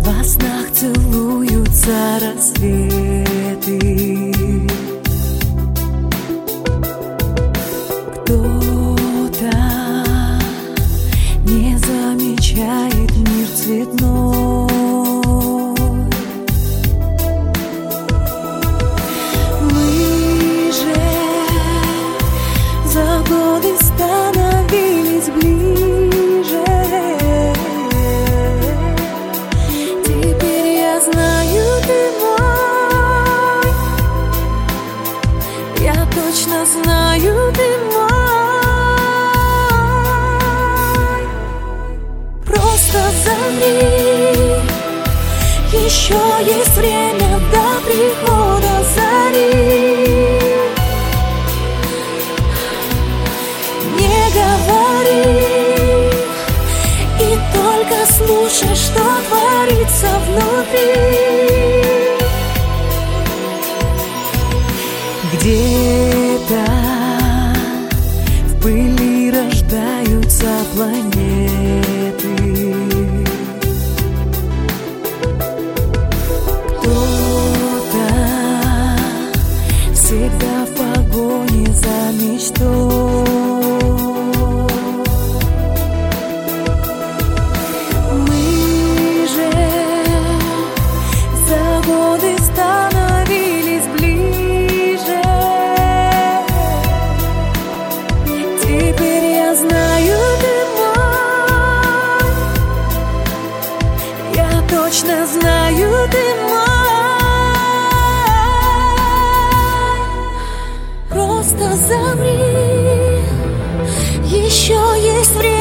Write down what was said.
Во снах целуются рассветы. Кто-то не замечает мир цветной. Мы же за годы становились ближе. Теперь я знаю, ты мой. Я точно знаю, ты мой. Просто замри, еще есть время до прихода зари. Не говори и только слушай, что творится внутри. Где-то в пыли рождаются планеты. Кто-то всегда в погоне за мечтой. Мы же за годы становились ближе. Теперь я знаю, ты мой. Я точно знаю, ты мой. Просто замри, еще есть время.